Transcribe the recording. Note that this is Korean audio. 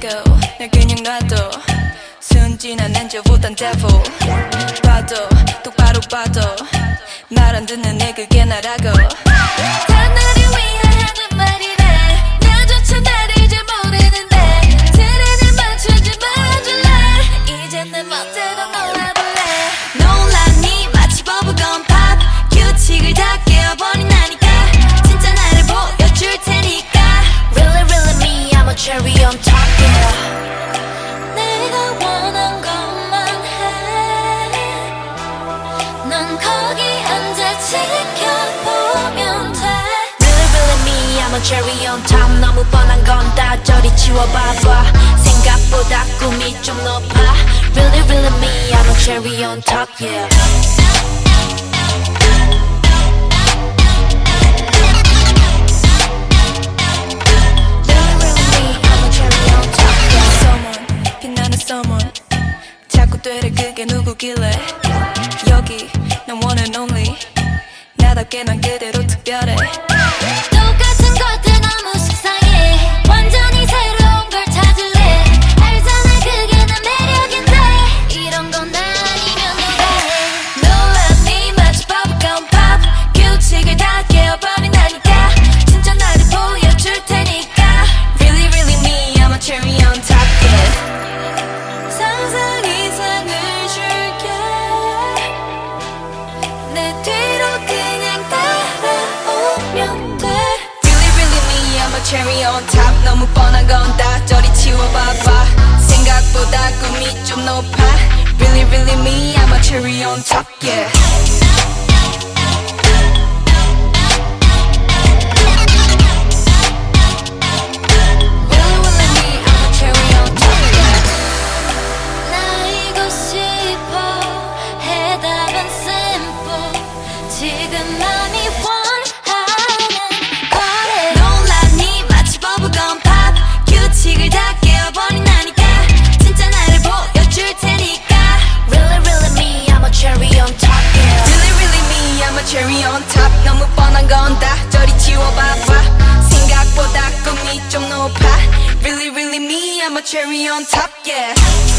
go 날 그냥 놔둬 순진한 엔저보단 devil 봐도 똑바로 봐도 말 안 듣는 애 그게 나라고 다 나를 위해 하는 말이래 나조차 나를 잘 모르는데 트렌을 맞추지 말아줄래 이제 내 멋대로 놀아볼래 놀랐니 마치 버블건 팝 규칙을 다 깨어버린 나니까 진짜 나를 보여줄 테니까 Really really me I'm a cherry on top yeah 내가 원한 것만 해넌 거기 앉아 지켜보면 돼 Really really me I'm a cherry on top 너무 뻔한 건 다 저리 치워봐봐 생각보다 꿈이 좀 높아 Really really me I'm a cherry on top yeah 자꾸 되래 그게 누구길래 여기 난 one and only 나답게 난 그대로 특별해 똑같은 것들 너무 속상해 완전히 새로운 걸 찾을래 알잖아 그게 내 매력인데 이런 건 아니면 노래 놀랐니 마치 버블건 팝 규칙을 다 깨어버린다니까 진짜 나를 보여줄 테니까 Really really me I'm a cherry on top yeah 상상 이상을 줄게 내 뒤로 그냥 따라오면 돼 Really really me I'm a cherry on top 너무 뻔한 건 다 저리 치워봐봐 생각보다 꿈이 좀 높아 Really really me I'm a cherry on top yeah 지금 맘이 원하는 거래 놀랐니 마치 버블건 팝 규칙을 다 깨어버린다니까 진짜 나를 보여줄 테니까 Really really me I'm a cherry on top yeah Really really me I'm a cherry on top 너무 뻔한 건 다 저리 치워봐봐 생각보다 꿈이 좀 높아 Really really me I'm a cherry on top yeah